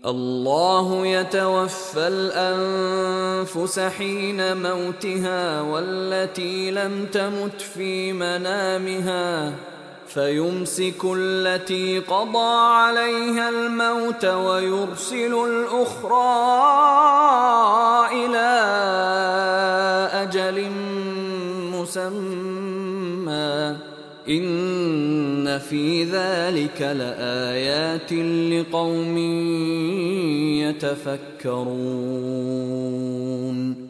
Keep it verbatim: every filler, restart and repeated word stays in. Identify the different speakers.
Speaker 1: الله يتوفى الأنفس حين موتها والتي لم تمت في منامها فيمسك التي قضى عليها الموت ويرسل الأخرى إلى أجل مسمى إن في ذلك لآيات لقوم يتفكرون